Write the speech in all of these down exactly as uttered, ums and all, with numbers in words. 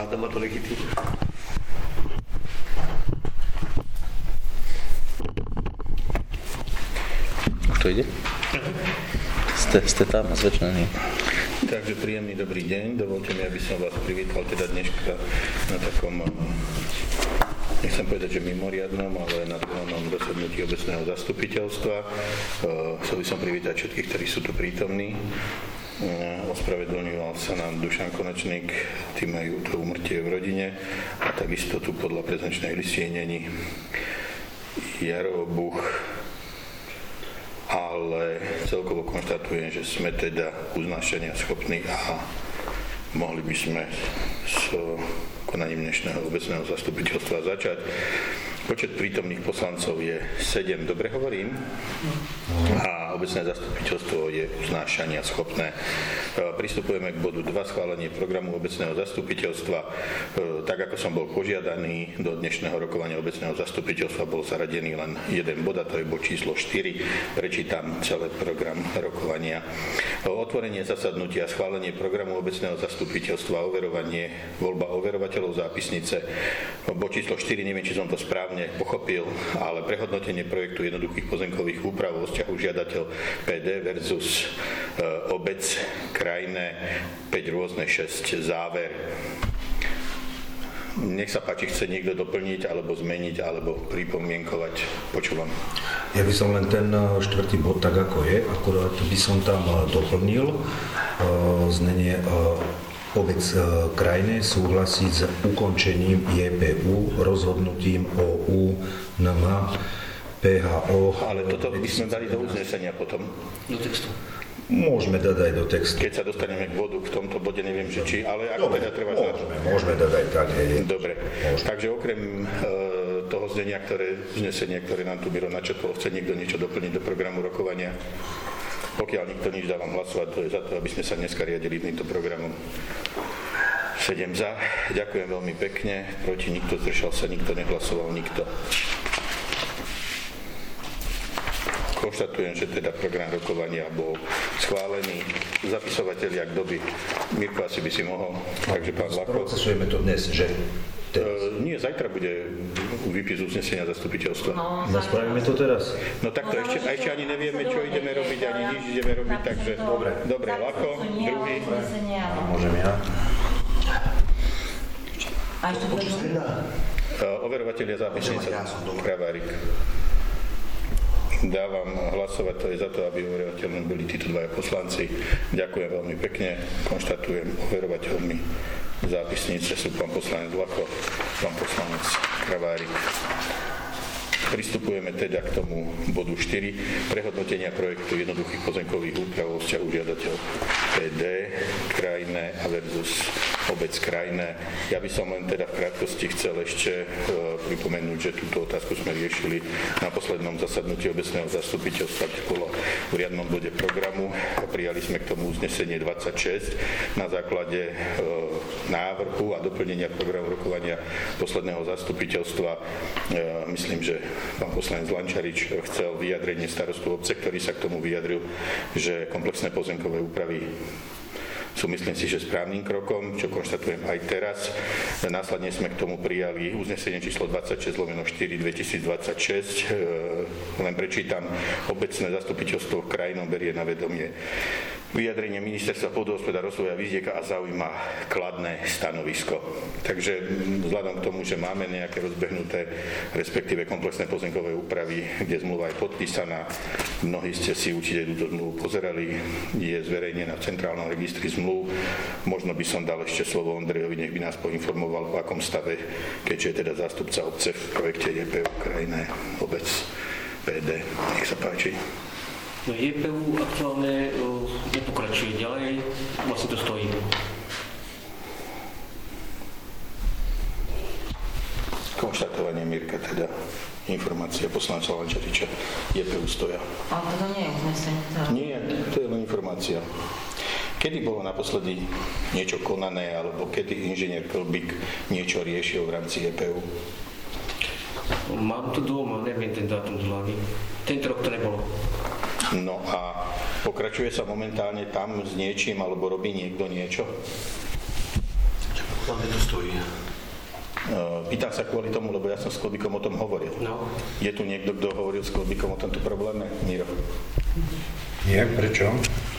Hádam to legitimné. Už to ide? Ste, ste tam zväčšení. Takže príjemný dobrý deň. Dovolte mi, aby som vás privítal teda dneška na takom, nechcem povedať, že mimoriadnom, ale na druhom zasadnutí obecného zastupiteľstva. Chcel by som privítať všetkých, ktorí sú tu prítomní. Ospravedlňoval sa nám Dušan Konečník, tí majú to úmrtie v rodine a takisto tu podľa prezenčnej listie není Jaro Buch, ale celkovo konštatujem, že sme teda uznášania schopní a mohli by sme s konaním dnešného obecného zastupiteľstva začať. Počet prítomných poslancov je sedem, dobre hovorím? A obecné zastupiteľstvo je uznášania schopné. Pristupujeme k bodu dva, schválenie programu obecného zastupiteľstva. Tak ako som bol požiadaný, do dnešného rokovania obecného zastupiteľstva bol zaradený len jeden bod, a to je bod číslo štyri. Prečítam celý program rokovania. Otvorenie zasadnutia, schválenie programu obecného zastupiteľstva, overovanie, voľba overovateľov zápisnice. Bod číslo štyri, neviem, či som to správne pochopil, ale prehodnotenie projektu jednoduchých pozemkových úprav vo vzťahu žiadateľ pé dé versus e, obec, krajné, päť rôzne, šesť záver. Nech sa páči, chce niekto doplniť, alebo zmeniť, alebo pripomienkovať. Počúvam. Ja by som len ten štvrtý bod tak, ako je, akurát by som tam doplnil uh, znenie uh, obec uh, krajné súhlasí s ukončením jé pé ú rozhodnutím ó ú en em pé há ó. Ale toto by sme dali do uznesenia potom. Do textu. Môžeme dať aj do textu. Keď sa dostaneme k bodu, v tomto bode neviem, že či, ale ako teda treba môžeme, znať. môžeme dať aj tak. Je. Dobre, Môžeme. Takže okrem e, toho znenia, ktoré, znesenia, ktoré nám tu Miro načetol, chce niekto niečo doplniť do programu rokovania? Pokiaľ nikto nič, dávam hlasovať, to je za to, aby sme sa dneska riadili týmto programom. sedem za, ďakujem veľmi pekne, proti nikto, zdržal sa nikto, nehlasoval nikto. Konštatujem, že teda program rokovania bol schválený. Zapisovatelia, kto by, Mirko asi by si mohol, takže pán Lako. Procesujeme to dnes, že? Uh, nie, zajtra bude výpis uznesenia zastupiteľstva. No, no spravíme to teraz? No takto, no, ešte, ešte ani nevieme, čo ideme robiť, ani nič ideme robiť, takže dobre, dobre, Lako, druhý. Môžem ja? A ešte to Uh, overovatelia zápisnice, Kravárik. Dávam hlasovať, to je za to, aby overovateľmi boli títo dvaja poslanci. Ďakujem veľmi pekne. Konštatujem, overovateľmi zápisnice sú pán poslanec Lako, pán poslanec Kravárik. Pristupujeme teda k tomu bodu štyri, prehodnotenia projektu jednoduchých pozemkových úprav vo vzťahu žiadateľ pé dé, krajné a versus obec krajné. Ja by som len teda v krátkosti chcel ešte uh, pripomenúť, že túto otázku sme riešili na poslednom zasadnutí obecného zastupiteľstva, kde bolo v riadnom bode programu. Prijali sme k tomu uznesenie dvadsaťšesť na základe uh, návrhu a doplnenia programu rokovania posledného zastupiteľstva. Uh, myslím, že pán poslanec Lančarič chcel vyjadrenie starostu obce, ktorý sa k tomu vyjadril, že komplexné pozemkové úpravy sú, myslím si, že správnym krokom, čo konštatujem aj teraz. Následne sme k tomu prijali uznesenie číslo dvadsaťšesť lomeno štyri dvetisícdvadsaťšesť. Len prečítam, obecné zastupiteľstvo krajinom berie na vedomie vyjadrenie ministerstva pôdohospodárstva, rozvoja vidieka a zaujíma kladné stanovisko. Takže vzhľadom k tomu, že máme nejaké rozbehnuté, respektíve komplexné pozemkové úpravy, kde zmluva je podpísaná, mnohí ste si určite túto zmluvu pozerali, je zverejnená v centrálnom registri zmluv. Možno by som dal ešte slovo Ondrejovi, nech by nás poinformoval, v akom stave, keďže je teda zástupca obce v projekte jé pé ú krajné obec pé dé. Nech sa páči. No jé pé ú aktuálne uh, nepokračuje ďalej, vlastne to stojí. Konštatovanie Mirka, teda informácia poslanca Lančariča, jé pé ú stoja. Ale to nie je uznesenie. Nie, to je len informácia. Kedy bolo naposledy niečo konané, alebo kedy inžinier Kolbík niečo riešil v rámci jé pé ú? Mám to doma, neviem ten dátum z hlavy. Tento rok to nebolo. No a pokračuje sa momentálne tam s niečím, alebo robí niekto niečo? Tam to stojí. Pýtam sa kvôli tomu, lebo ja som s Klobikom o tom hovoril. No. Je tu niekto, kto hovoril s Klobikom o tomto probléme? Miro? Nie, prečo?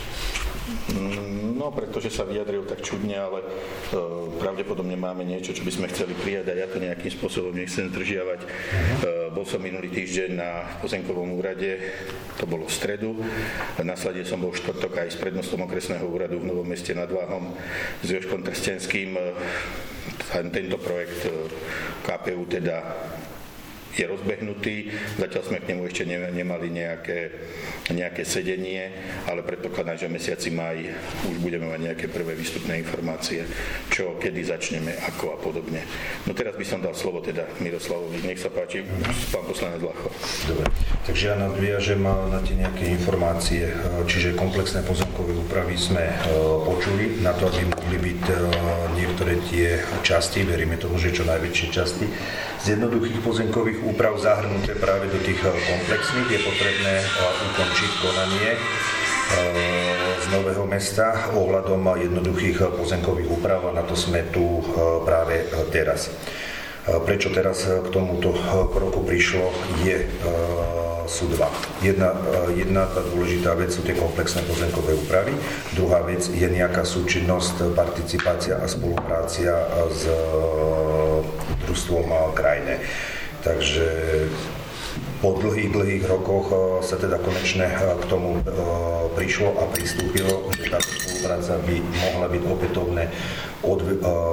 No, pretože sa vyjadril tak čudne, ale e, pravdepodobne máme niečo, čo by sme chceli prijať a ja to nejakým spôsobom nechcem zdržiavať. Uh-huh. E, bol som minulý týždeň na pozemkovom úrade, to bolo v stredu. Následne som bol v štvrtok aj s prednostom okresného úradu v Novom Meste nad Váhom s Jožkom Trstenským. E, tento projekt e, ká pé ú teda je rozbehnutý, zatiaľ sme k nemu ešte nemali nejaké, nejaké sedenie, ale predpokladám, že v mesiaci maj už budeme mať nejaké prvé výstupné informácie, čo, kedy začneme, ako a podobne. No teraz by som dal slovo teda Miroslavovi, nech sa páči, pán poslanec Lacho. Dobre, takže ja nadviažem na tie nejaké informácie, čiže komplexné pozemkové úpravy sme počuli, na to, aby mohli byť niektoré tie časti, veríme tomu, že čo najväčšie časti, z jednoduchých pozemkových úprav zahrnuté práve do tých komplexných je potrebné ukončiť konanie z Nového Mesta ohľadom jednoduchých pozemkových úprav a na to sme tu práve teraz. Prečo teraz k tomuto kroku prišlo je sú dva. Jedna, jedna tá dôležitá vec sú tie komplexné pozemkové úpravy. Druhá vec je nejaká súčinnosť, participácia a spoluprácia s družstvom krajine. Takže po dlhých, dlhých rokoch sa teda konečne k tomu prišlo a pristúpilo, že táto spolupráca by mohla byť opätovné, od,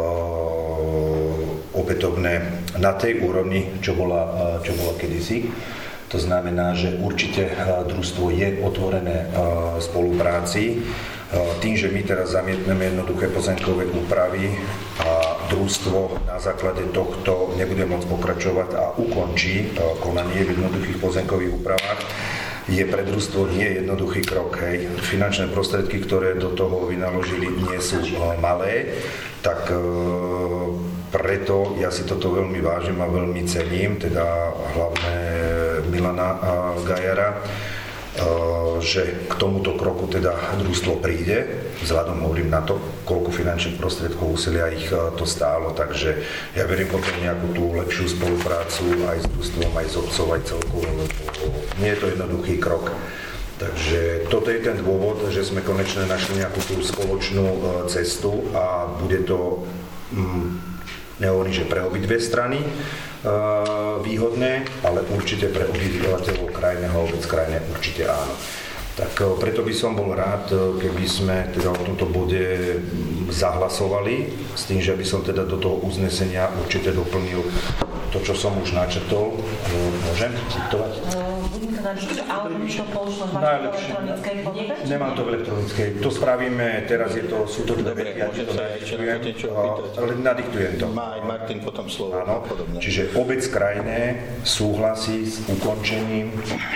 opätovné na tej úrovni, čo bola, čo bola kedysi. To znamená, že určite družstvo je otvorené spolupráci. Tým, že my teraz zamietneme jednoduché pozemkové úpravy a družstvo na základe tohto nebude môcť pokračovať a ukončí konanie v jednoduchých pozemkových úpravách, je pre družstvo nie jednoduchý krok. Hej. Finančné prostriedky, ktoré do toho vynaložili, nie sú malé, tak preto ja si toto veľmi vážim a veľmi cením, teda hlavne Milana Gajara, že k tomuto kroku teda družstvo príde, vzhľadom hovorím na to, koľko finančných prostriedkov úsilia ich to stálo, takže ja verím potom nejakú tú lepšiu spoluprácu aj s družstvom, aj s obcov, aj celkovo, lebo nie je to jednoduchý krok. Takže toto je ten dôvod, že sme konečne našli nejakú tú spoločnú cestu a bude to, nehovorím, že pre obidve strany výhodné, ale určite pre obyvateľov krajného a obec krajine určite áno. Tak preto by som bol rád, keby sme teda o tomto bode zahlasovali, s tým, že by som teda do toho uznesenia určite doplnil to, čo som už načrtol. Môžem citovať? Budem to dať, ale by to pošlo v elektronickej podobe? Nemám to v elektronickej. To spravíme, teraz je to, sú to dve vety, ja to nadiktujem, ale nadiktujem to. Má aj Martin potom slovo. Áno, čiže obec krajine súhlasí s ukončením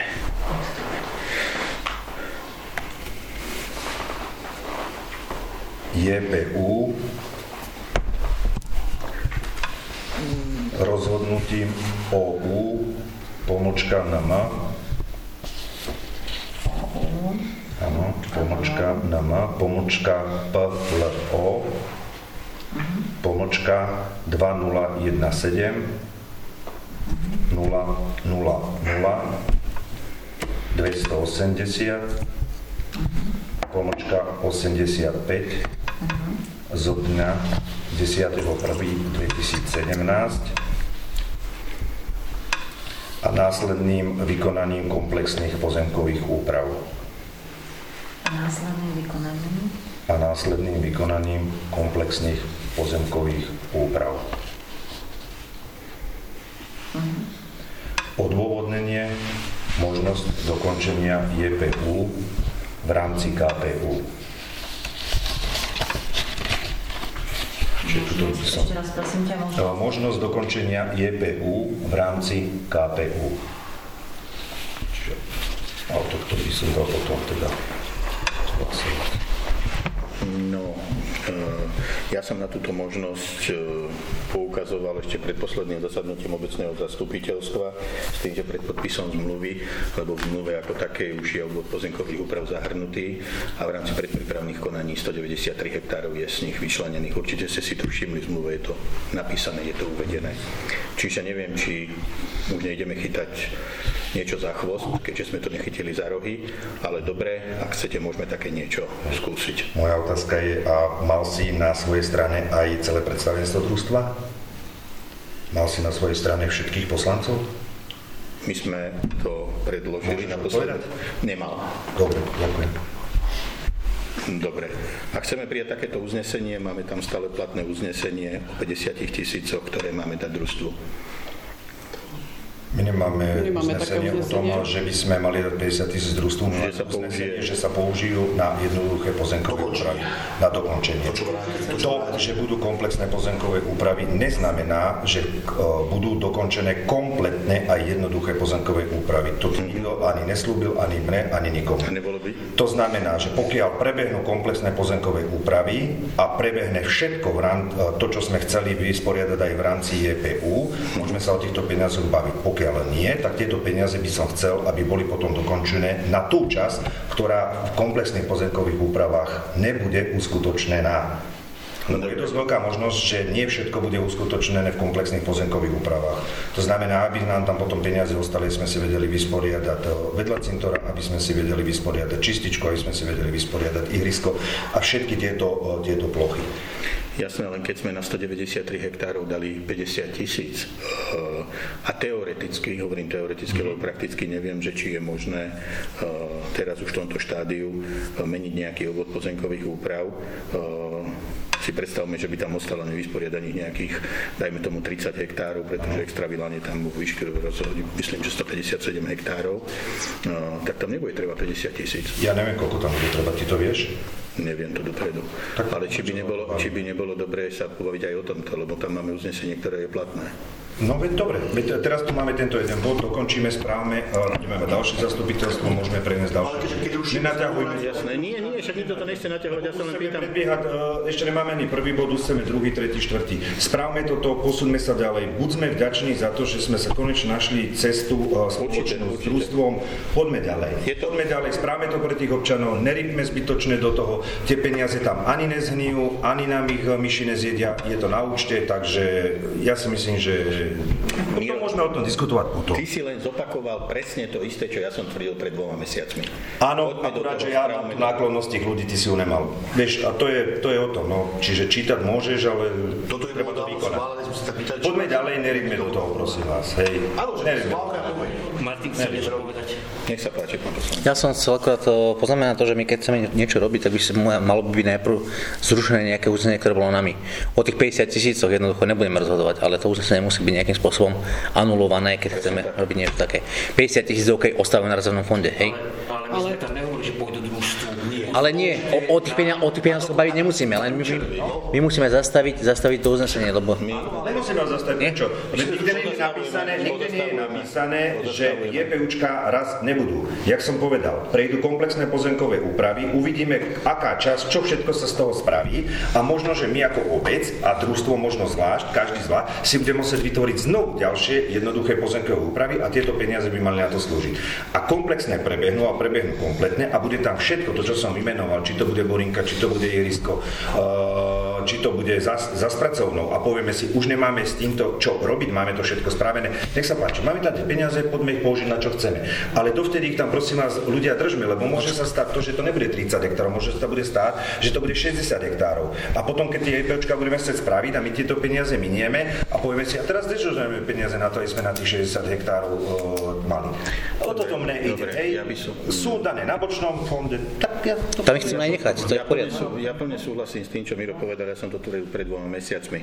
jé pé ú rozhodnutím ó ú pomočka en em áno, pomočka en em pomočka pé el ó pomočka dva nula jedna sedem nula nula nula dvestoosemdesiat pomočka osemdesiatpäť zo dňa desiateho prvého dvetisícsedemnásť a následným vykonaním komplexných pozemkových úprav. A následným vykonaním? A následným vykonaním komplexných pozemkových úprav. Uh-huh. Odôvodnenie, možnosť dokončenia jé pé ú v rámci ká pé ú. Možnosť, som, ešte raz prosím ťa, možnosť. možnosť dokončenia jé pé ú v rámci ká pé ú. Čiže a o tohto by som dal potom teda hlasovať. No, Ja som na túto možnosť poukazoval ešte pred posledným zasadnutím obecného zastupiteľstva s tým, že pred podpisom zmluvy, lebo v zmluve ako také už je obvod pozemkových úprav zahrnutý a v rámci predprípravných konaní stodeväťdesiattri hektárov je z nich vyčlenených. Určite ste si to všimli, v zmluve je to napísané, je to uvedené. Čiže neviem, či už nejdeme chytať niečo za chvost, keďže sme to nechytili za rohy, ale dobre, ak chcete, môžeme také niečo skúsiť. Moja otázka je, a mal si na svojej strane aj celé predstavenstvo družstva? Mal si na svojej strane všetkých poslancov? My sme to predložili na posledné. Nemal. Dobre, ďakujem. Dobre. Ak chceme prijať takéto uznesenie, máme tam stále platné uznesenie o päťdesiat tisícoch, ktoré máme dať družstvu. My nemáme, nemáme uznesenie o tom, že by sme mali dať päťdesiat tisíc družstvu, že, že sa použijú na jednoduché pozemkové úpravy, na dokončenie. To, že budú komplexné pozemkové úpravy, neznamená, že uh, budú dokončené kompletné a jednoduché pozemkové úpravy. To nikto ani neslúbil, ani mne, ani nikomu. To znamená, že pokiaľ prebehnú komplexné pozemkové úpravy a prebehne všetko, v rám, to, čo sme chceli vysporiadať aj v rámci J P U, môžeme sa o týchto peniazoch baviť. Pokiaľ ale nie, tak tieto peniaze by som chcel, aby boli potom dokončené na tú časť, ktorá v komplexných pozemkových úpravách nebude uskutočnená. Lebo je dosť veľká možnosť, že nie všetko bude uskutočnené v komplexných pozemkových úpravách. To znamená, aby nám tam potom peniaze ostali, sme si vedeli vysporiadať vedľa cintora, aby sme si vedeli vysporiadať čističku, aby sme si vedeli vysporiadať ihrisko a všetky tieto, tieto plochy. Jasné, len keď sme na stodeväťdesiattri hektárov dali päťdesiat tisíc a teoreticky, hovorím teoreticky, lebo prakticky neviem, že či je možné teraz už v tomto štádiu meniť nejaký obvod pozemkových úprav. Si predstavme, že by tam ostalo nevysporiadaných nejakých, dajme tomu tridsať hektárov, pretože extravilán je tam vo výške, myslím, že stopäťdesiatsedem hektárov, tak tam nebude treba päťdesiat tisíc. Ja neviem, koľko tam bude treba, ty to vieš? Neviem to dopredu. Tak, ale či by, nebolo, či by nebolo dobré sa pobaviť aj o tomto, lebo tam máme uznesenie, ktoré je platné. No veď dobre, veď teraz tu máme tento jeden bod, dokončíme, správame, budeme mať ďalšie zastupiteľstvo, môžeme preniesť ďalšie. Nenaťahujme. Jasné, nie, nie, však nikto to nechce naťahovať, ja sa len pýtam. Predbiehať, ešte nemáme ani prvý bod, už chceme druhý, tretí, štvrtý. Správme toto, posuňme sa ďalej. Buďme vďační za to, že sme sa konečne našli cestu spoločnú s družstvom. Poďme ďalej. Poďme ďalej, správme to pre tých občanov, nerybme zbytočne do toho. Tie peniaze tam ani nezhnijú, ani nám ich myši nezjedia, je to na účte, takže ja si myslím, že potom môžeme o tom diskutovať potom. Ty si len zopakoval presne to isté, čo ja som tvrdil pred dvoma mesiacmi. Áno, akurát, že ja mám náklonnosť tých ľudí, ty si ju nemal. Vieš, a to je, to je o tom, no. Čiže čítať môžeš, ale toto je treba to vykonať. Pýtať, poďme ďalej, nerybme do toho, prosím vás. Hej. Áno, že Martin, chcem niečo povedať? Nech sa páči, pán poslanec. Ja som chcel akorát poznamenať to, že my keď chceme niečo robiť, tak by sa malo byť najprv zrušené nejaké uznesenie, ktoré bolo nami. O tých päťdesiat tisícoch jednoducho nebudeme rozhodovať, ale to uznesenie musí byť nejakým spôsobom anulované, keď chceme robiť niečo také. päťdesiat tisíc OK ostávajú na rezervnom fonde, hej? Ale, ale my sme tam nehovorili, že pôjdu družstvu. Ale nie, o, o tých peniazoch sa baviť nemusíme, len my, my musíme zastaviť, zastaviť to uznesenie, lebo... Nemusíme ho zastaviť, prečo? Nikde nie je napísané, nikde nie je napísané, že JPUčka raz nebudú. Jak som povedal, prejdú komplexné pozemkové úpravy, uvidíme, aká časť, čo všetko sa z toho spraví a možno, že my ako obec a družstvo možno zvlášť, každý z vás, si bude musieť vytvoriť znovu ďalšie jednoduché pozemkové úpravy a tieto peniaze by mali na to slúžiť. A komplexné prebehnú a prebehnú kompletne a bude tam všetko to, čo som vymenoval, či to bude borinka, či to bude ihrisko, či to bude za, za spracovnou a povieme si, už nemáme s týmto čo robiť, máme to všetko spravené. Nech sa páči, máme tam peniaze, poďme ich použiť na čo chceme. Ale dovtedy ich tam prosím vás ľudia držme, lebo môže sa stať to, že to nebude tridsať hektárov, môže sa to bude stáť, že to bude šesťdesiat hektárov. A potom, keď tie IPčka budeme chcieť spraviť a my tieto peniaze minieme a povieme si, a teraz nežujeme peniaze na to, aby sme na tých šesťdesiat hektárov uh, mali. O toto mne ide. Hej, ja som... Sú dané na bočnom fonde, tak ja to... Tam ich chceme aj nechať, to je v poriadku. Ja plne súhlasím s tým, čo Miro povedal, ja som to tvrdil pred dvoma mesiacmi.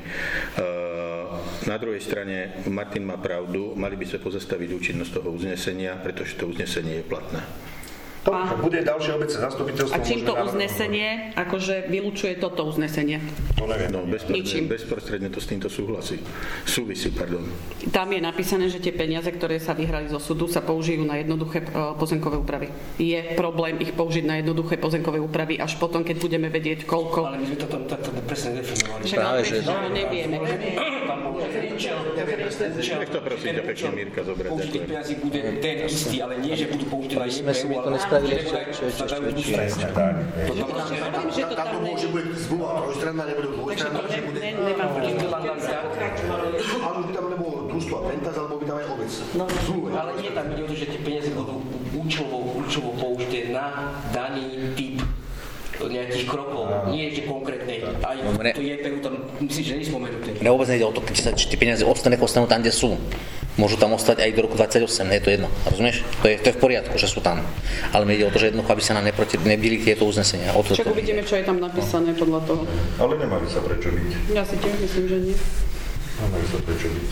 Na druhej strane Martin má pravdu, mali by sa pozastaviť účinnosť toho uznesenia, pretože to uznesenie je platné. To bude ďalšie obecné zastupiteľstvo. A čím to uznesenie, akože vylučuje toto uznesenie? To neviem. No, bezprostredne, bezprostredne to s týmto súhlasí. Súvisí, pardon. Tam je napísané, že tie peniaze, ktoré sa vyhrali zo súdu, sa použijú na jednoduché pozemkové úpravy. Je problém ich použiť na jednoduché pozemkové úpravy až potom, keď budeme vedieť, koľko... Ale my sme to tam takto presne definovali. Však ale že to nevieme. Nech to prosím ťa pekne, Mirka, zobrať. Použiť tých peniazí bude ten istý, ale nie, že budú použité na sme si to nespravili ešte ešte väčšie. Tam to môže byť zmluva trojstranná, nebude dvojstranná, že bude... Ale by tam nebolo družstvo a Pentas, alebo by tam aj obec. Ale nie, tam ide o to, že tie peniaze budú účelovo použité na daný typ nejakých krokov, nie ešte konkrétne. Aj to J P U tam, myslím, že nie je spomenuté. Mne vôbec nejde o to, keď sa tie peniaze ostanú, ostanú tam, kde sú. Môžu tam ostať aj do roku dvadsaťosem, nie je to jedno. Rozumieš? To je, to je v poriadku, že sú tam. Ale mne ide o to, že jednoducho, aby sa nám neproti, nebili tieto uznesenia. O to, Však uvidíme, čo je tam napísané podľa toho. Ale nemali sa prečo byť. Ja si tiež myslím, že nie. Nemali sa prečo byť.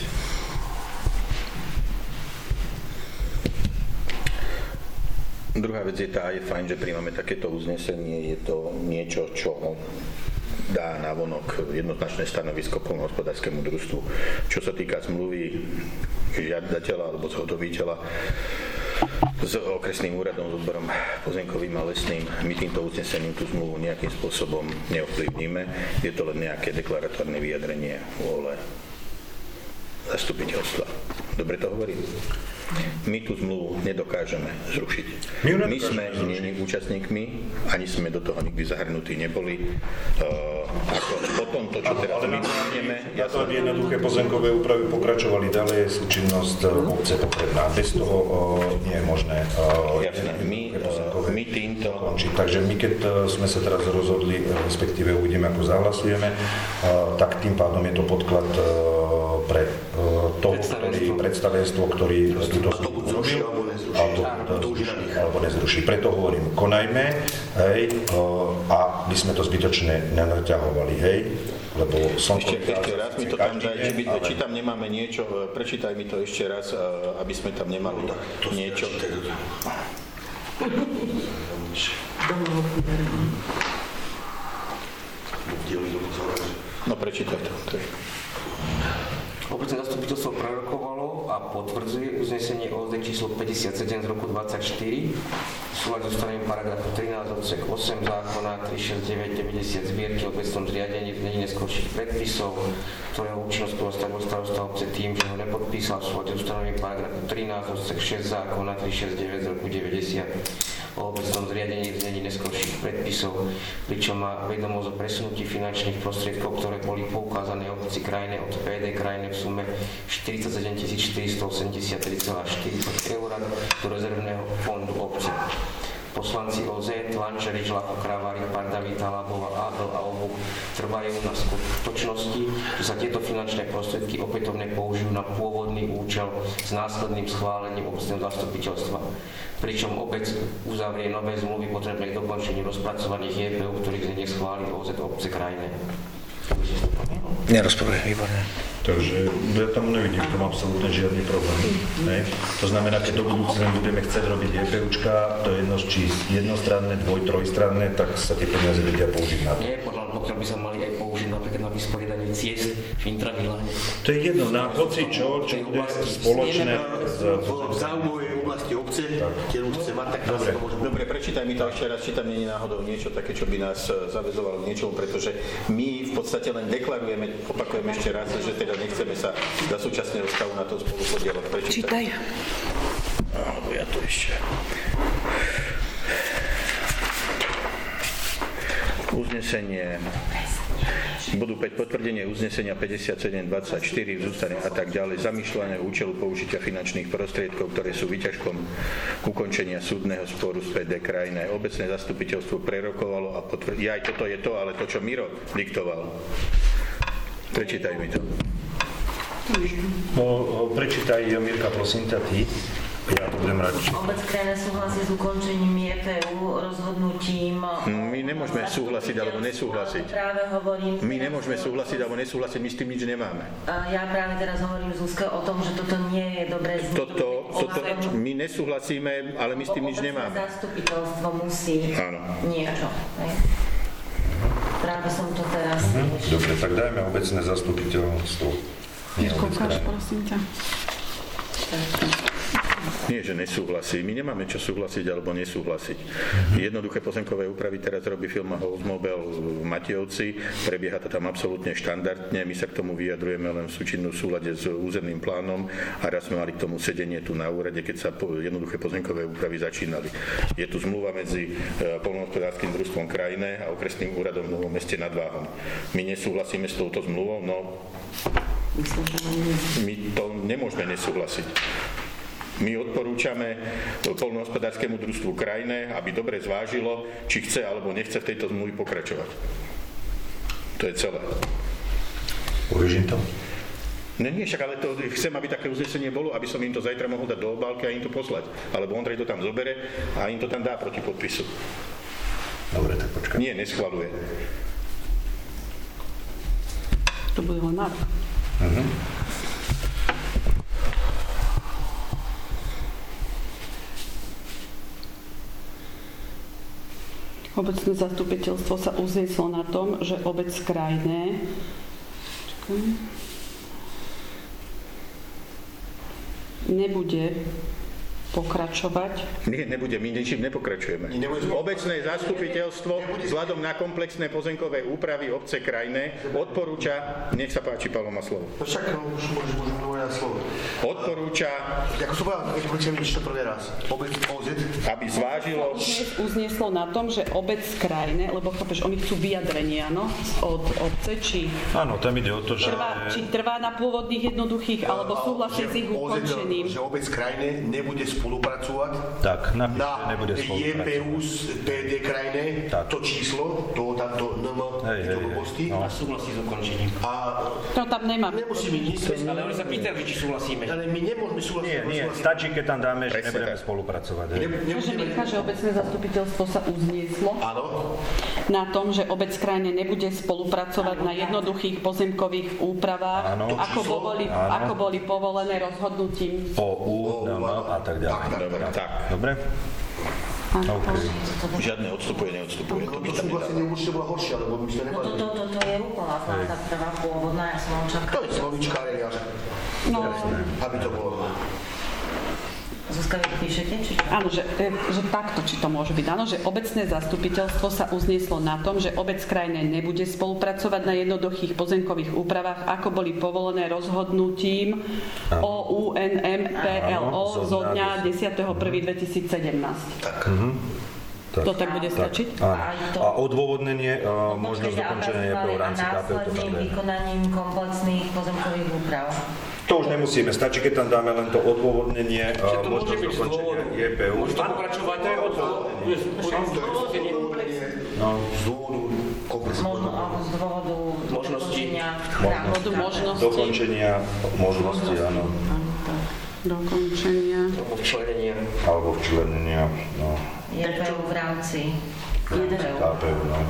Druhá vec je tá, je fajn, že príjmame takéto uznesenie, je to niečo, čo dá navonok jednoznačné stanovisko poľnohospodárskemu družstvu. Čo sa týka zmluvy žiadateľa alebo zhotoviteľa s okresným úradom, s odborom pozemkovým a lesným, my týmto uznesením tú zmluvu nejakým spôsobom neovplyvníme. Je to len nejaké deklaratórne vyjadrenie vôle zastupiteľstva. Dobre to hovorím? My tú zmluvu nedokážeme zrušiť. My sme nie účastníkmi, ani sme do toho nikdy zahrnutí neboli. Uh, ako po tomto, čo teraz my máme... Ja to jednoduché pozemkové úpravy pokračovali ďalej, súčinnosť obce potrebná. Bez toho uh, nie je možné uh, Jasné, my, uh, my týmto... končiť. Takže my, keď uh, sme sa teraz rozhodli, respektíve uvidíme, ako zahlasujeme, uh, tak tým pádom je to podklad uh, pre uh, toho, ktorý, predstavenstvo, ktorý túto zmluvu zrušil, alebo nezruší. Preto hovorím, konajme, hej, uh, a by sme to zbytočne nenaťahovali, hej, lebo som... Ešte, ešte raz mi to tam daj, či, by, ale... či tam nemáme niečo, prečítaj mi to ešte raz, aby sme tam nemali niečo. No prečítaj to. Obecné zastupiteľstvo prerokovalo a potvrdzuje uznesenie ó es dé číslo päťdesiatsedem z roku dvadsaťštyri v súlade so ustanovením paragrafu trinásť odsek osem zákona tristošesťdesiatdeväť deväťdesiat zbierky o obecnom zriadení v znení neskorších predpisov, ktorého účinnosť pozastavil starosta obce tým, že ho nepodpísal v súlade s ustanovením paragrafu trinásť odsek šesť zákona tristošesťdesiatdeväť z roku deväťdesiat o obecnom zriadení v znení neskorších predpisov, pričom má vedomosť o presunutí finančných prostriedkov, ktoré boli poukázané obci Krajné od pé dé Krajné v sume štyridsaťsedem tisíc štyristoosemdesiattri celá štyridsať eur do rezervného fondu obce. Poslanci ó zet, Lančerič, Lako, Kravárik, Pardavíta, Labova, Ábel a Obuk trvajú na skutočnosti, že sa tieto finančné prostriedky opätovne použijú na pôvodný účel s následným schválením obecného zastupiteľstva. Pričom obec uzavrie nové zmluvy potrebné k dokončeniu rozpracovaných J P U, ktorých z nich schváli ó zet obce Krajné. Nerozporuje, výborné. Takže ja tam nevidím v tom absolútne žiadny problém. Ne? To znamená, keď do budúcna budeme chcieť robiť JPUčka, to je jedno čís jednostranné, dvoj, trojstranné, tak sa tie peniaze vedia použiť na to. Nie, podľa pokiaľ by sa mali aj použiť napríklad na vysporiadanie ciest v intraviláne. To je jedno, na hoci čo, čo bude spoločné s... V záujmovej oblasti obce, ktorú chce mať, tak dobre, dobre, prečítaj mi to ešte raz, či tam nie je náhodou niečo také, čo by nás zaväzovalo k niečomu, pretože my v podstate len deklarujeme, opakujem ešte raz, že teda nechceme sa za súčasného stavu na to spolu podielať. Prečítaj. Čítaj. Alebo ja to ešte... Uznesenie bodu päť potvrdenie uznesenia päťdesiatsedem dvadsaťštyri v zústane a tak ďalej zamýšľané účelu použitia finančných prostriedkov, ktoré sú výťažkom ukončenia súdneho sporu z pé dé Krajné. Obecné zastupiteľstvo prerokovalo a potvrdilo. Aj toto je to, ale to, čo Miro diktoval. Prečítaj mi to. No, prečítaj, Mirka, prosím ťa, ty. Ja to budem rád. Obec krajina súhlasí s ukončením J P U rozhodnutím... My nemôžeme súhlasiť alebo nesúhlasiť. Práve hovorím... My nemôžeme súhlasiť alebo nesúhlasiť, my s tým nič nemáme. Ja práve teraz hovorím Zuzke o tom, že toto nie je dobré znieť. Toto, toto, my nesúhlasíme, ale my s tým nič nemáme. Obecné zastupiteľstvo musí Áno. niečo. Ne? Práve som to teraz... Mhm. Dobre, tak dajme obecné zastupiteľstvo. Mirko, ukáž, prosím ťa. Nie, že nesúhlasí. My nemáme čo súhlasiť alebo nesúhlasiť. Jednoduché pozemkové úpravy teraz robí firma Holzmobel v Matejovci. Prebieha to tam absolútne štandardne. My sa k tomu vyjadrujeme len v súčinnú súlade s územným plánom a raz sme mali k tomu sedenie tu na úrade, keď sa jednoduché pozemkové úpravy začínali. Je tu zmluva medzi poľnohospodárskym družstvom Krajné a okresným úradom v Novom Meste nad Váhom. My nesúhlasíme s touto zmluvou, no my to nemôžeme nesúhlasiť. My odporúčame poľnohospodárskemu družstvu Krajné, aby dobre zvážilo, či chce alebo nechce v tejto zmluvi pokračovať. To je celé. Uvežím to? No nie, však, ale to, chcem, aby také uznesenie bolo, aby som im to zajtra mohol dať do obálky a im to poslať. Alebo Ondrej to tam zobere a im to tam dá proti podpisu. Dobre, tak počkaj. Nie, neschvaľuje. To bude len návrh. Uh-huh. Obecné zastupiteľstvo sa uzneslo na tom, že obec Krajné nebude pokračovať. Nie, nebude, my ničím nepokračujeme. Obecné zastupiteľstvo vzhľadom na komplexné pozemkové úpravy obce Krajné odporúča, nech sa páči, Paolo má slovo. No však už môžeš mluvať na slovo. Odporúča, Ako som povedal, odporúčam nič to prvý raz. Obec ó zet. aby zvážilo, Uzneslo na tom, že obec Krajné, lebo chápeš, oni chcú vyjadrenia, no, od obce, či Áno, tam ide o to, že... trvá, či trvá na pôvodných jednoduchých, alebo súhlasí s ich ukončením. Že obec Krajné nebude spolupracovať Tak, napíšte, na nebude J P spolupracovať. U z P D Krajné, Tak. to číslo, to tamto N M, Hej, hej, to blbosti. hej, no. A súhlasí s ukončením. A To tam nemá. nemusí byť nič. Ale oni sa pýtajú, či súhlasíme. Ale my nemôžeme súhlasiť. Nie, nie, súhlasiť. stačí, keď tam dáme, že Presne nebudeme tak. spolupracovať. hej. Ne- Takže nebudeme- Mirka, že obecné zastupiteľstvo sa uznieslo Áno. na tom, že obec Krajné nebude spolupracovať na jednoduchých pozemkových úpravách, Áno. ako, číslo? boli, Áno. ako boli povolené rozhodnutím. O, U, N, M a tak ďalej. dobre, tak, Dobre? Áno. OK. žiadne odstupuje, neodstupuje, to No, by to tam súhlasenie nedalo. určite bola horšia, lebo my sme No nemali. toto to, to je úplná zlá, tá prvá pôvodná, ja som len To čakala. je slovička, ale ja, No, aby to bolo. Zuzka, vy píšete? Či... áno, že, e, že takto, či to môže byť. Áno, že obecné zastupiteľstvo sa uznieslo na tom, že obec Krajné nebude spolupracovať na jednoduchých pozemkových úpravách, ako boli povolené rozhodnutím O U N M P L O zo dňa desátého prvého dvetisícsedemnásť. Tak. To tak bude stačiť? Áno. A odôvodnenie, uh, možnosť dokončenia je v rámci ká pé ó, to tam následným je. vykonaním komplexných pozemkových úprav. To už nemusíme, stačí, keď tam dáme len to odôvodnenie, uh, To môže možnosť byť z dokončenia dôvodu. J P U. Môže to pokračovať. To je odvod. No. Z dôvodu komplexného. Možno alebo z dôvodu Možnosti. dokončenia Z práv. dôvodu možnosti. Dokončenia možnosti, áno. Dokončenia. Včlenenia. Alebo včlenenia, no, J P U v rámci J P U. ká pé ó, no.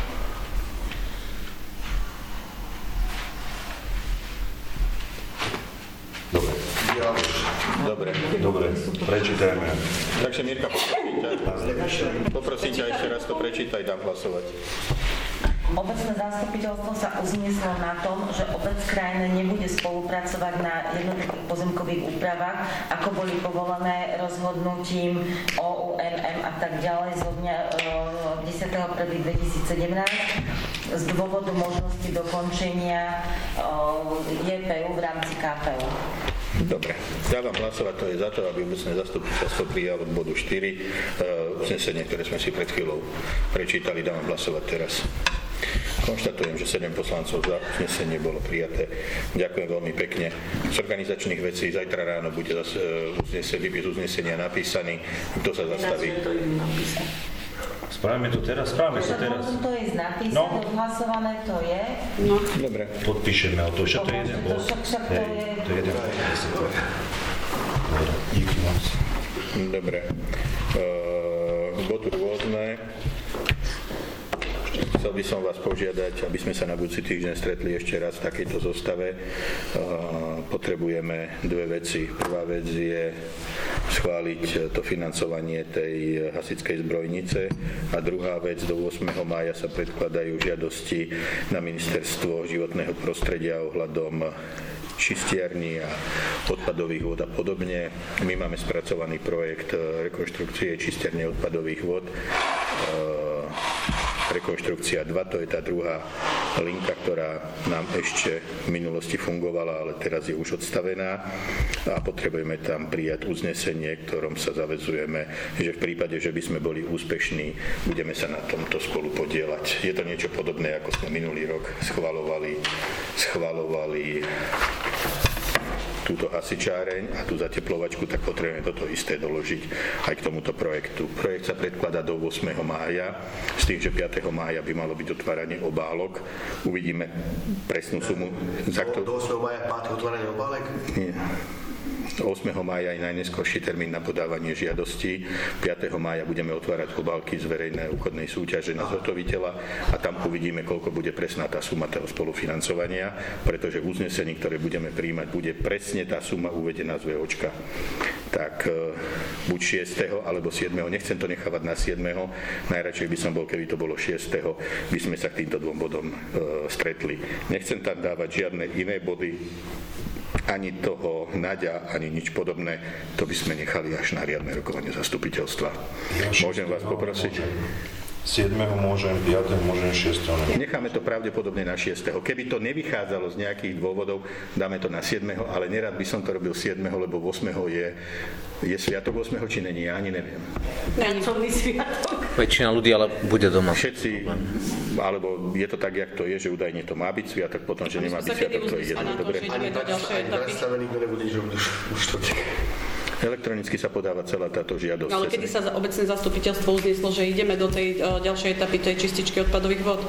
Dobre, Dobre, dobre, prečítajme. takže Mirka, poprosím ťa, poprosím ťa ešte raz to prečítaj, dám hlasovať. Obecné zastupiteľstvo sa uznieslo na tom, že obec Krajné nebude spolupracovať na jednotlivých pozemkových úpravách, ako boli povolené rozhodnutím O U N M a tak ďalej zo dňa desátého prvého dvetisícsedemnásť z dôvodu možnosti dokončenia J P U v rámci ká pé ó. Dobre, dávam hlasovať, to je za to, aby obecné zastupiteľstvo prijalo k bodu štyri uh, uznesenie, ktoré sme si pred chvíľou prečítali, dávam hlasovať teraz. Konštatujem, že sedem poslancov za uznesenie bolo prijaté. Ďakujem veľmi pekne. Z organizačných vecí zajtra ráno bude zase uznesenie, výpis uznesenia napísaný. Kto sa zastaví? Spravíme to teraz, spravíme to teraz. Môžem to ísť napísať, No. odhlasované to je. No, Dobre. Podpíšeme o to, že to je jeden To bod. však- však to Hej, je- to je jeden bod. Dobre, díky moc. Dobre. Uh, bodu rôzne. Chcel by som vás požiadať, aby sme sa na budúci týždeň stretli ešte raz v takejto zostave. Potrebujeme dve veci. Prvá vec je schváliť to financovanie tej hasičskej zbrojnice a druhá vec, do ôsmeho mája sa predkladajú žiadosti na Ministerstvo životného prostredia ohľadom čistiarní a odpadových vod a podobne. My máme spracovaný projekt rekonštrukcie čistiarne odpadových vod. Rekonštrukcia dva, to je tá druhá linka, ktorá nám ešte v minulosti fungovala, ale teraz je už odstavená a potrebujeme tam prijať uznesenie, ktorom sa zaväzujeme, že v prípade, že by sme boli úspešní, budeme sa na tomto spolu podieľať. Je to niečo podobné, ako sme minulý rok schvalovali, schvalovali túto hasičáreň a tú zateplovačku, tak potrebujeme toto isté doložiť aj k tomuto projektu. Projekt sa predkladá do ôsmeho mája, s tým, že piateho mája by malo byť otváranie obálok. Uvidíme presnú sumu. Do, do ôsmeho mája páteho otváranie obálek? Nie. ôsmeho mája je najneskorší termín na podávanie žiadostí. piateho mája budeme otvárať obálky z verejnej obchodnej súťaže na zhotoviteľa a tam uvidíme, koľko bude presná tá suma toho spolufinancovania, pretože v uznesení, ktoré budeme prijímať, bude presne tá suma uvedená z VOčka. Tak buď šiesteho alebo siedmeho Nechcem to nechávať na siedmeho Najradšej by som bol, keby to bolo šiesteho by sme sa k týmto dvom bodom e, stretli. Nechcem tam dávať žiadne iné body, ani toho Naďa, ani nič podobné, to by sme nechali až na riadne rokovanie zastupiteľstva. Ja môžem vás poprosiť? siedmeho môžem, piateho môžem, šiesteho Necháme to pravdepodobne na šiesteho Keby to nevychádzalo z nejakých dôvodov, dáme to na siedmeho ale nerad by som to robil siedmeho lebo ôsmeho je, je sviatok ôsmeho či není, ja ani neviem. Pracovný sviatok. Väčšina ľudí ale bude doma. Všetci, alebo je to tak, jak to je, že údajne to má byť sviatok, potom, že nemá byť sviatok, to je jedno. Dobre. Ani predstavený, kto nebude, že už to Elektronicky sa podáva celá táto žiadosť. Ale kedy sa obecné zastupiteľstvo uzneslo, že ideme do tej uh, ďalšej etapy tej čističky odpadových vod?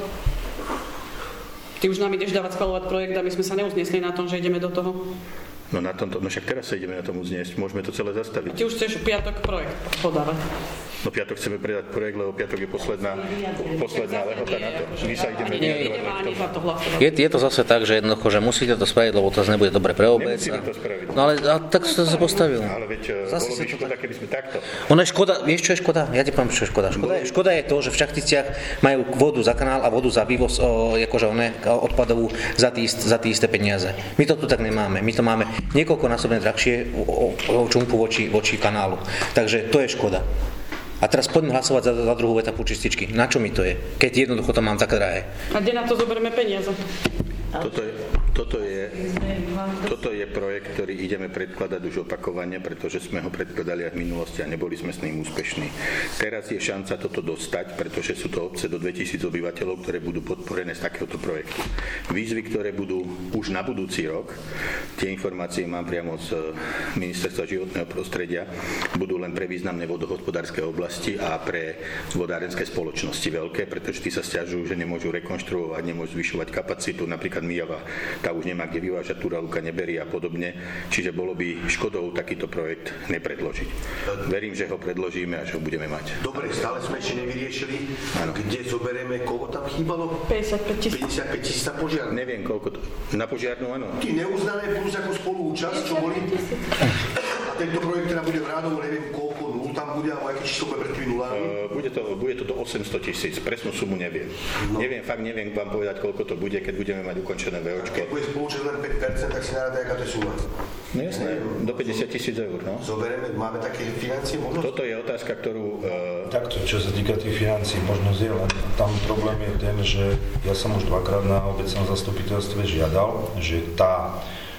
Ty už nám ideš dávať schvaľovať projekt a my sme sa neuznesli na tom, že ideme do toho. No na tomto, no však teraz sa ideme na tom uzniesť, môžeme to celé zastaviť. A ty už chceš piatok projekt podávať. No piatok chceme predať projekt, lebo piatok je posledná, posledná lehota na to. My sa ideme vyjadrovať k tomu. Je, je to zase tak, že jednoducho, že musíte to spraviť, lebo to nebude dobre pre obec. Nemusíme to spraviť. No ale a, tak si to sa postavil. Ale veď zase bolo by škoda, keby sme takto. Ono je škoda, vieš čo je škoda? Ja ti poviem, čo je škoda. Škoda je, škoda je to, že v Šachticiach majú vodu za kanál a vodu za vývoz o, akože one, odpadovú za tí, za tí isté peniaze. My to tu tak nemáme. My to máme niekoľkonásobne drahšie o, o čumpu voči, voči kanálu. Takže to je škoda. A teraz poďme hlasovať za, za druhú etapu čističky. Na čo mi to je? Keď jednoducho to mám tak drahé. A kde na to zoberieme peniaze? Toto je, toto, je, toto je projekt, ktorý ideme predkladať už opakovane, pretože sme ho predkladali aj v minulosti a neboli sme s ním úspešní. Teraz je šanca toto dostať, pretože sú to obce do dvetisíc obyvateľov, ktoré budú podporené z takéhoto projektu. Výzvy, ktoré budú už na budúci rok, tie informácie mám priamo z Ministerstva životného prostredia, budú len pre významné vodohospodárske oblasti a pre vodárenské spoločnosti veľké, pretože tí sa sťažujú, že nemôžu rekonštruovať, nemôžu zvyšovať kapacitu, napríklad Mijava, tá už nemá kde vyvážať, Turálka neberie a podobne, čiže bolo by škodou takýto projekt nepredložiť. Verím, že ho predložíme a že ho budeme mať. Dobre, stále sme ešte nevyriešili, ano. Kde zoberieme, koľko tam chýbalo? päťdesiatpäť tisíc. päťdesiatpäť tisíc na požiarnu. Neviem, koľko to. Na požiarnu, áno. Ty neuznané plus ako spoluúčasť, čo boli? A tento projekt teda bude v rádovu, neviem koľko nul tam bude, alebo aké číslo bude pred tými nulami? Uh, bude, to, bude to do osemsto tisíc, presnú sumu neviem. No. Neviem, fakt neviem vám povedať, koľko to bude, keď budeme mať ukončené VOčko. Keď bude spoluúčasť len päť percent, tak si náradá, aká to je suma. No jasné, do päťdesiat tisíc eur, no. Zoberieme, máme také financie možnosť? Toto je otázka, ktorú... Uh... Takto, čo sa týka tých financií, možnosť je, len tam problém je ten, že ja som už dvakrát na obecnom zastupiteľstve žiadal, že tá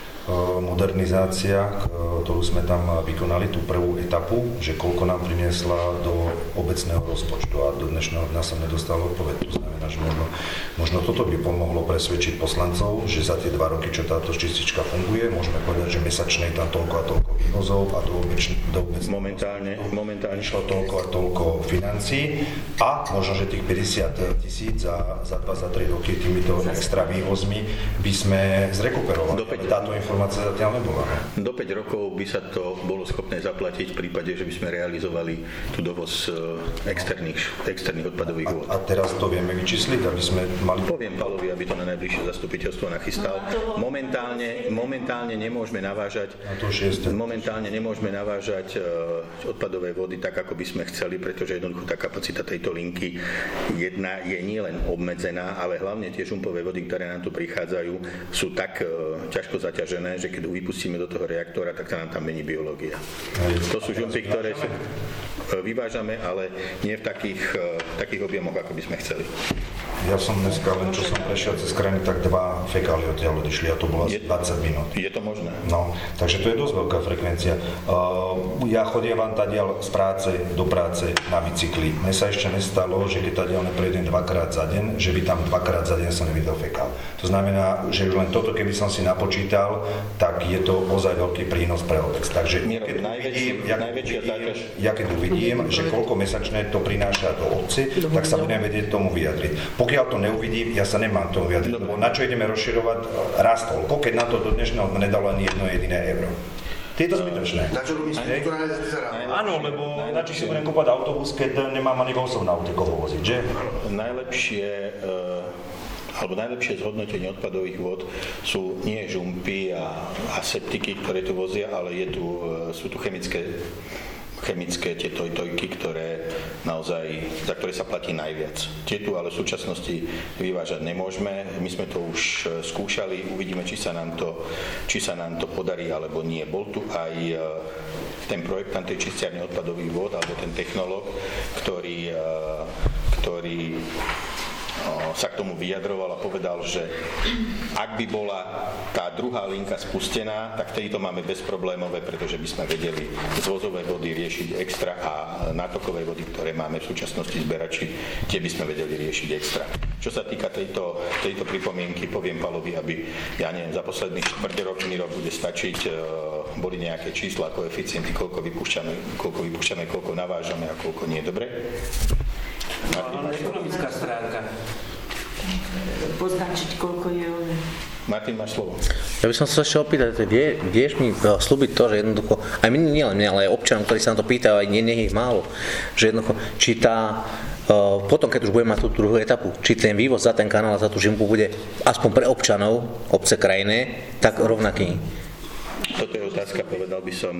modernizácia, ktorú sme tam vykonali, tú prvú etapu, že koľko nám priniesla do obecného rozpočtu a do dnešného dňa som nedostal odpoveď. To znamená, že možno, možno toto by pomohlo presvedčiť poslancov, že za tie dva roky, čo táto čistička funguje, môžeme povedať, že mesačne tam toľko a toľko vývozov a do obec, do obec momentálne, momentálne išlo toľko a toľko financií a možno, že tých päťdesiat tisíc za, za dva, za tri roky týmito extra vývozmi by sme zrekuperovali. Do päť, táto informácia zatiaľ nebola. Ne? Do päť rokov by sa to bolo schopné zaplatiť v prípade, že by sme realizovali tú dovoz externých, externých odpadových vôd. A, a teraz to vieme vyčísliť, aby sme mali... Poviem Pálovi, aby to na najbližšie zastupiteľstvo nachystal. Momentálne, momentálne nemôžeme navážať momentálne nemôžeme navážať odpadové vody tak, ako by sme chceli, pretože jednoducho tá kapacita tejto linky jedna je nielen obmedzená, ale hlavne tie žumpové vody, ktoré nám tu prichádzajú, sú tak ťažko zaťažené, že keď vypustíme do toho reaktora, tak sa nám tam mení biológia. To sú žumpy, ktoré sú, vyvážame, ale nie v takých, takých objemoch, ako by sme chceli. Ja som dneska, len čo som prešiel cez krajiny, tak dva fekály odtiaľ odišli a to bolo asi dvadsať minút. Je to možné? No, takže to je dosť veľká frekvencia. Uh, ja chodievam tadiaľ z práce do práce na bicykli. Mne sa ešte nestalo, že keď tadiaľ neprejdem dvakrát za deň, že by tam dvakrát za deň som nevidel fekál. To znamená, že už len toto, keby som si napočítal, tak je to ozaj veľký prínos pre obec. Takže Miro, keď uvidím, ja, uvidím, ja keď uvidím, že koľko mesačne to prináša do obci, tak sa budem vedieť tomu vyjadriť. Pokiaľ to neuvidím, ja sa nemám tomu vyjadriť, lebo na čo ideme rozširovať raz toľko, keď na to do dnešného dňa nedalo ani jedno jediné euro. Je to zbytočné. Na čo robím strukturálne zase? Áno, lebo na čo si budem kúpať autobus, keď nemám ani vozov na aute koho voziť, že? Najlepšie alebo najlepšie zhodnotenie odpadových vôd sú nie žumpy a, a septiky, ktoré tu vozia, ale je tu, sú tu chemické chemické tie tojtojky, ktoré naozaj, za ktoré sa platí najviac. Tie tu ale v súčasnosti vyvážať nemôžeme. My sme to už skúšali, uvidíme, či sa nám to, či sa nám to podarí alebo nie. Bol tu aj ten projektant tej čistiarne odpadových vôd, alebo ten technológ, ktorý, ktorý sa k tomu vyjadroval a povedal, že ak by bola tá druhá linka spustená, tak vtedy to máme bezproblémové, pretože by sme vedeli zvozové vody riešiť extra a nátokové vody, ktoré máme v súčasnosti zberači, tie by sme vedeli riešiť extra. Čo sa týka tejto, tejto pripomienky, poviem Pálovi, aby, ja neviem, za posledný štvrťročný rok bude stačiť, boli nejaké čísla, koeficienty, koľko vypúšťame, koľko vypúšťame, koľko navážame a koľko nie. Dobre? No, ekonomická stránka. Poznačiť, koľko je on. Martin, máš slovo. Ja by som sa ešte opýtať, vie, vieš mi slúbiť to, že jednoducho, aj my nie len mňa, ale aj občanom, ktorí sa na to pýtajú, aj nie, nie ich málo, že jednoducho, či tá, uh, potom, keď už budeme mať tú druhú etapu, či ten vývoz za ten kanál, za tú žimpu bude aspoň pre občanov, obce krajiny, tak rovnaký. Toto je otázka, povedal by som,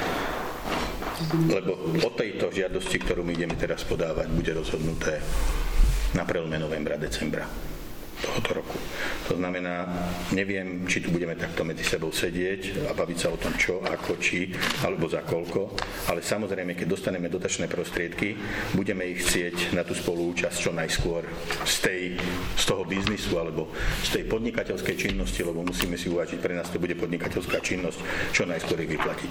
lebo o tejto žiadosti, ktorú my ideme teraz podávať, bude rozhodnuté na prelome novembra, decembra tohoto roku. To znamená, neviem, či tu budeme takto medzi sebou sedieť a baviť sa o tom, čo, ako, či, alebo za koľko, ale samozrejme, keď dostaneme dotačné prostriedky, budeme ich chcieť na tú spoluúčasť čo najskôr z, tej, z toho biznisu alebo z tej podnikateľskej činnosti, lebo musíme si uvážiť, pre nás to bude podnikateľská činnosť, čo najskôr ich vyplatiť.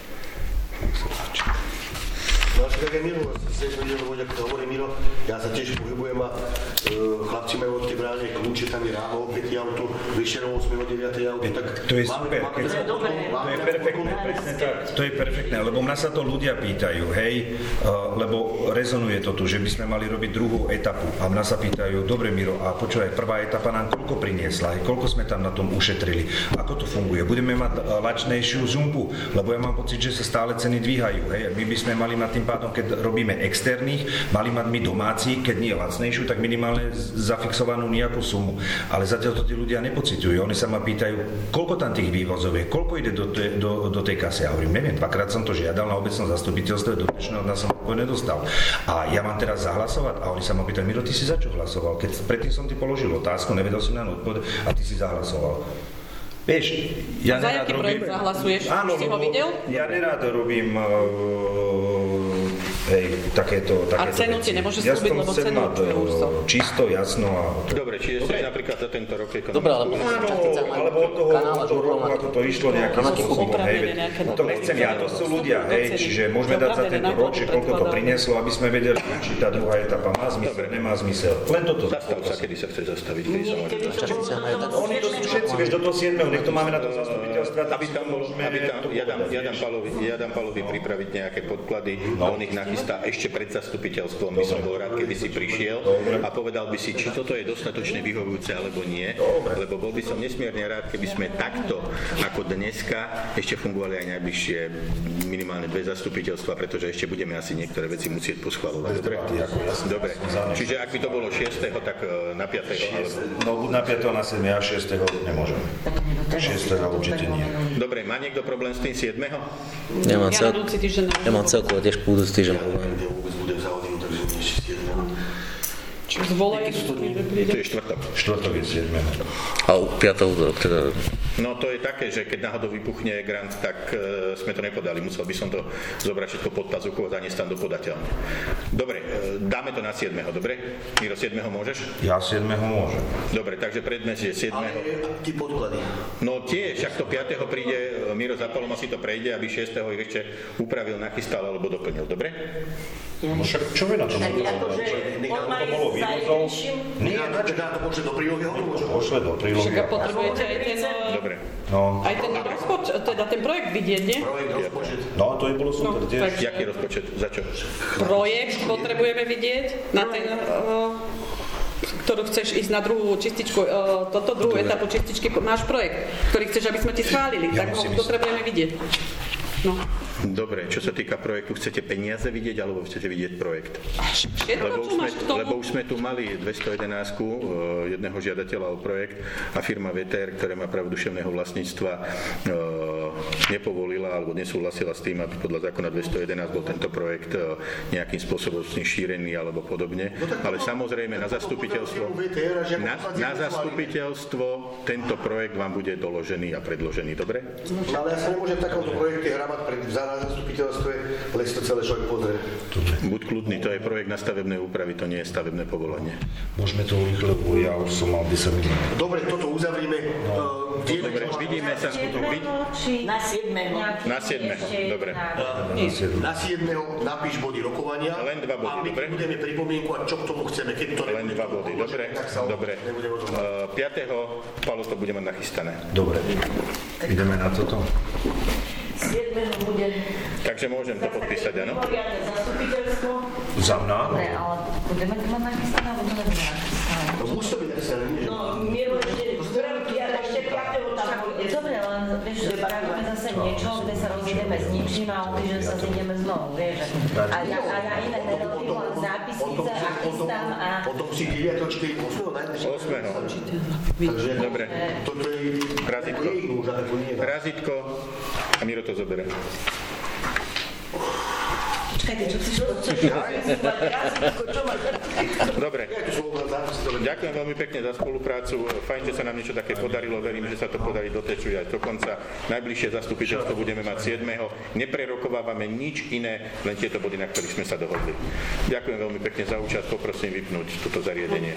No až tak aj Miro, tiež videl, lebo ako to hovorí Miro, ja sa tiež pohybujem a e, chlapci majú od tej bráne kľúče, tam je ráno o päť auto, večer o osem o deväť auto, tak... To je super, keď sa to, to je perfektné, presne tak, to je perfektné, lebo mňa sa to ľudia pýtajú, hej, uh, lebo rezonuje to tu, že by sme mali robiť druhú etapu a mňa sa pýtajú, dobre Miro, a počúvaj, prvá etapa nám koľko priniesla, hej, koľko sme tam na tom ušetrili, ako to funguje, budeme mať uh, lačnejšiu žumpu, lebo ja mám pocit, že sa stále ceny dvíhajú, hej, my by sme mali mať tým pádom, keď robíme externých, mali mať my domáci, keď nie lacnejšiu, tak minimálne zafixovanú nejakú sumu. Ale zatiaľ to tí ľudia nepociťujú. Oni sa ma pýtajú, koľko tam tých vývozov je, koľko ide do, te, do, do tej kasy. Ja hovorím, neviem, dvakrát som to žiadal na obecnom zastupiteľstve, do dnešného dňa som to nedostal. A ja mám teraz zahlasovať a oni sa ma pýtajú, Miro, ty si za čo hlasoval? Keď predtým som ti položil otázku, nevedel som na odpoveď a ty si zahlasoval. Vieš, ja za aký projekt zahlasuješ? Áno, si ho videl? Ja nerád robím uh, hej, takéto, takéto a cenu ti nemôže slúbiť, lebo cenu určuje úrso. Čisto, jasno a... Dobre, čiže ste napríklad za tento rok ekonomickú... Dobre, ale áno, alebo od toho, od toho roku, ako to išlo nejakým spôsobom, hej, to nechcem ja, to sú ľudia, hej, čiže môžeme dať za tento rok, že koľko to prinieslo, aby sme vedeli, či tá druhá etapa má zmysel, nemá zmysel. Len toto. Zastav sa, kedy sa chce zastaviť, kedy sa môže zastaviť. Oni to sú všetci, vieš, do toho siedmeho nech to máme na tom zastupiteľstve aby tam bolo, aby tam, ja dám, ja dám Pálovi, ja dám Pálovi pripraviť nejaké podklady, no. On ich nachystá ešte pred zastupiteľstvom, by som bol rád, keby si prišiel a povedal by si, či toto je dostatočne vyhovujúce alebo nie, lebo bol by som nesmierne rád, keby sme takto ako dneska ešte fungovali aj najbližšie minimálne dve zastupiteľstva, pretože ešte budeme asi niektoré veci musieť poschvaľovať. Dobre? Dobre. Čiže ak by to bolo šiesteho, tak na piateho alebo... No buď na piateho, na siedmeho a šiesteho nemôžem. šiesteho určite nie. Dobre, má niekto problém s tým siedmeho? Ja mám, cel... ja mám celkovo tiež budúci týždeň problém. Čo zvolajú? To je štvrtok. Štvrtok je siedmeho. A piateho útorok teda... No to je také, že keď náhodou vypuchne grant, tak e, sme to nepodali. Musel by som to zobrať všetko pod pazuchu a zaniesť tam do podateľne. Dobre, e, dáme to na siedmeho, dobre? Miro, siedmeho môžeš? Ja siedmeho môžem. Dobre, takže predmes je siedmeho. Ale ty podklady. No tie, však to piateho príde, Miro za Palom asi to prejde, aby šiesteho ich ešte upravil, nachystal alebo doplnil, dobre? No však čo je na tom? Tak akože on má ísť za jednejším? Nie, načeká to môže do prílohy hovorí. Pošle do prílohy. Však potrebujete aj ten, Dobre. No. aj ten rozpočet, teda ten projekt vidieť, nie? Projekt, rozpočet. No, to je bolo super, No, tiež. tak- Jaký rozpočet? Za čo? Projekt potrebujeme vidieť na ten, uh, ktorú chceš ísť na druhú čističku, uh, toto druhú etapu čističky, máš projekt, ktorý chceš, aby sme ti schválili, Ja tak ho musím ísť. potrebujeme vidieť. No. Dobre, čo sa týka projektu, chcete peniaze vidieť alebo chcete vidieť projekt? Všetko, Lebo čo už, sme, máš k tomu? lebo už sme tu mali dvestojedenásť jedného žiadateľa o projekt a firma vé té er, ktorá má právo duševného vlastníctva, e, nepovolila alebo nesúhlasila s tým, aby podľa zákona dvestojedenásť bol tento projekt e, nejakým spôsobom šírený alebo podobne. Ale samozrejme na zastupiteľstvo, na, na zastupiteľstvo tento projekt vám bude doložený a predložený, dobre? No, ale ja sa nemôžem takéhoto projekty hravať pred za zastupiteľstve, ale si to celé človek pozrie. Buď kľudný, to je projekt na stavebné úpravy, to nie je stavebné povolenie. Môžeme to urýchlo, lebo ja už som mal desať minút. Dobre, toto uzavrime. No. Uh, Dobre, vidíme sa. Na siedmeho. Na siedmeho, dobre. Na siedmeho napíš body rokovania. Len dva body, a my dobre. budeme pripomienkovať, čo k tomu chceme. Keď to Len dva body, dobre, dobre. Uh, piateho Pálo to bude mať nachystané. Dobre, ideme na toto. siedmeho bude... Takže môžem to podpísať, áno? Mimoriadne zastupiteľstvo. Za mňa? Dobre, ale budeme to mať nachystané, alebo to nebude nachystané? No musí to byť napísané, nie? No, Miro ešte... Ešte piateho tam bude. Dobre, len vieš, spravíme zase niečo, kde sa rozídeme s ničím a o týždeň sa zídeme znovu, vieš. A ja, a ja iné nerobím, len zápisnice a chystám a... Potom si deviateho čtyri osmeho najbližšie. Osmeho. Takže Dobre. toto je... Razítko. To je ich núža, to nie je nás. Razítko a Miro to zoberie. Čakajte, čo chceš počuť? Čo máš? Dobre. Ja tu som bol zápis, to Ďakujem veľmi pekne za spoluprácu. Fajn, že sa nám niečo také podarilo. Verím, že sa to podarí dotečuť aj do konca. Najbližšie zastupiteľstvo budeme mať siedmeho Neprerokovávame nič iné, len tieto body, na ktorých sme sa dohodli. Ďakujem veľmi pekne za účasť. Poprosím vypnúť toto zariadenie.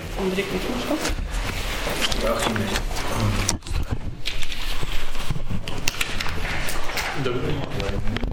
Dobre.